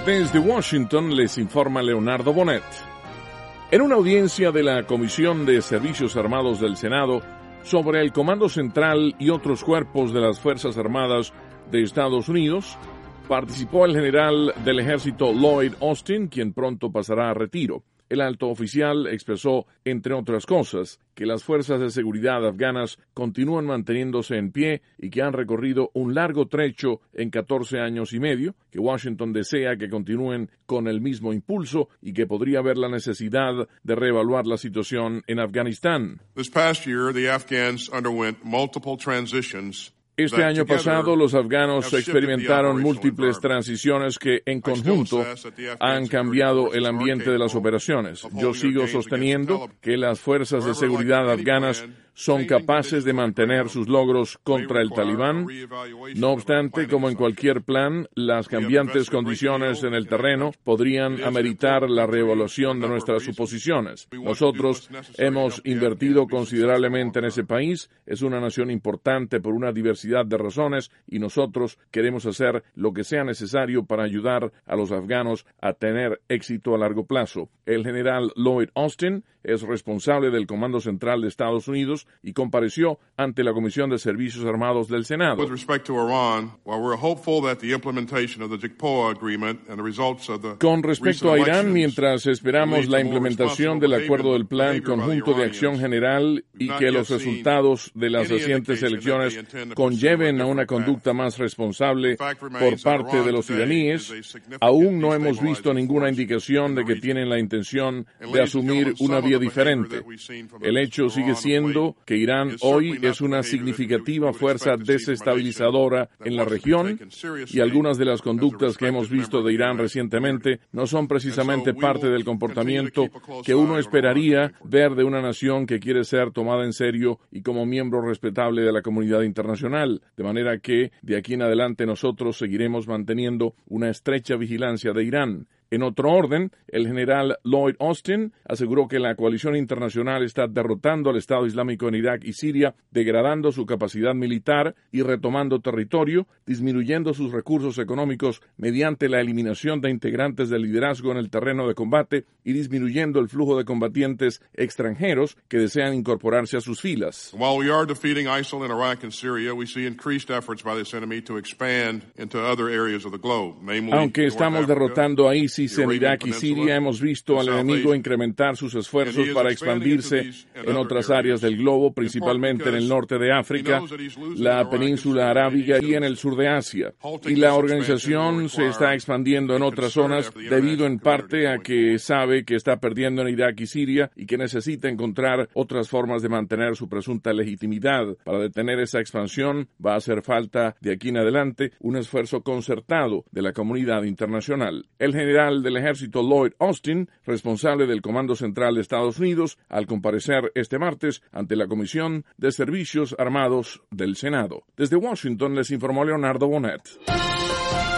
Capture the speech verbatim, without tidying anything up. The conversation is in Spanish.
Desde Washington les informa Leonardo Bonet. En una audiencia de la Comisión de Servicios Armados del Senado sobre el Comando Central y otros cuerpos de las Fuerzas Armadas de Estados Unidos, participó el general del Ejército Lloyd Austin, quien pronto pasará a retiro. El alto oficial expresó, entre otras cosas, que las fuerzas de seguridad afganas continúan manteniéndose en pie y que han recorrido un largo trecho en catorce años y medio, que Washington desea que continúen con el mismo impulso y que podría haber la necesidad de reevaluar la situación en Afganistán. This past year, the Afghans underwent multiple transitions. Este año pasado, los afganos experimentaron múltiples transiciones que, en conjunto, han cambiado el ambiente de las operaciones. Yo sigo sosteniendo que las fuerzas de seguridad afganas son capaces de mantener sus logros contra el Talibán. No obstante, como en cualquier plan, las cambiantes condiciones en el terreno podrían ameritar la reevaluación de nuestras suposiciones. Nosotros hemos invertido considerablemente en ese país. Es una nación importante por una diversidad de razones y nosotros queremos hacer lo que sea necesario para ayudar a los afganos a tener éxito a largo plazo. El general Lloyd Austin es responsable del Comando Central de Estados Unidos y compareció ante la Comisión de Servicios Armados del Senado. Con respecto a Irán, mientras esperamos la implementación del acuerdo del Plan Conjunto de Acción General y que los resultados de las recientes elecciones conlleven a una conducta más responsable por parte de los iraníes, aún no hemos visto ninguna indicación de que tienen la intención de asumir una vía diferente. El hecho sigue siendo que Irán hoy es una significativa fuerza desestabilizadora en la región y algunas de las conductas que hemos visto de Irán recientemente no son precisamente parte del comportamiento que uno esperaría ver de una nación que quiere ser tomada en serio y como miembro respetable de la comunidad internacional, de manera que de aquí en adelante nosotros seguiremos manteniendo una estrecha vigilancia de Irán. En otro orden, el general Lloyd Austin aseguró que la coalición internacional está derrotando al Estado Islámico en Irak y Siria, degradando su capacidad militar y retomando territorio, disminuyendo sus recursos económicos mediante la eliminación de integrantes del liderazgo en el terreno de combate y disminuyendo el flujo de combatientes extranjeros que desean incorporarse a sus filas. While we are defeating ISIL in Iraq and Syria, we see increased efforts by this enemy to expand into other areas of the globe, namely Aunque estamos derrotando a ISIL en Irak y Siria, hemos visto al enemigo incrementar sus esfuerzos para expandirse en otras áreas del globo, principalmente en el norte de África, la península arábiga y en el sur de Asia. Y la organización se está expandiendo en otras zonas debido en parte a que sabe que está perdiendo en Irak y Siria y que necesita encontrar otras formas de mantener su presunta legitimidad. Para detener esa expansión va a hacer falta de aquí en adelante un esfuerzo concertado de la comunidad internacional. El general del Ejército Lloyd Austin, responsable del Comando Central de Estados Unidos, al comparecer este martes ante la Comisión de Servicios Armados del Senado. Desde Washington les informó Leonardo Bonet.